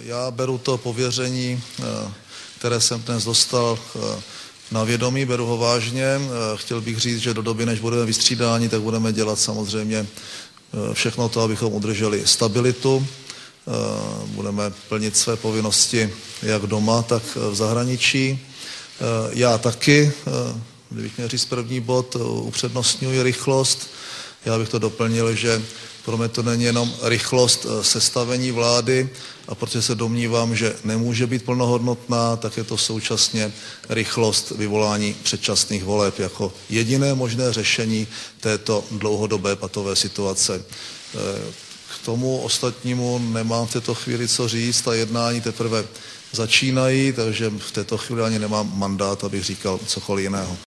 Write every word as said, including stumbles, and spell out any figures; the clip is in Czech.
Já beru to pověření, které jsem dnes dostal, na vědomí, beru ho vážně. Chtěl bych říct, že do doby, než budeme vystřídáni, tak budeme dělat samozřejmě všechno to, abychom udrželi stabilitu. Budeme plnit své povinnosti jak doma, tak v zahraničí. Já taky, kdybych měl říct první bod, upřednostňuji rychlost. Já bych to doplnil, že pro mě to není jenom rychlost sestavení vlády, a protože se domnívám, že nemůže být plnohodnotná, tak je to současně rychlost vyvolání předčasných voleb jako jediné možné řešení této dlouhodobé patové situace. K tomu ostatnímu nemám v této chvíli co říct, ta jednání teprve začínají, takže v této chvíli ani nemám mandát, abych říkal cokoliv jiného.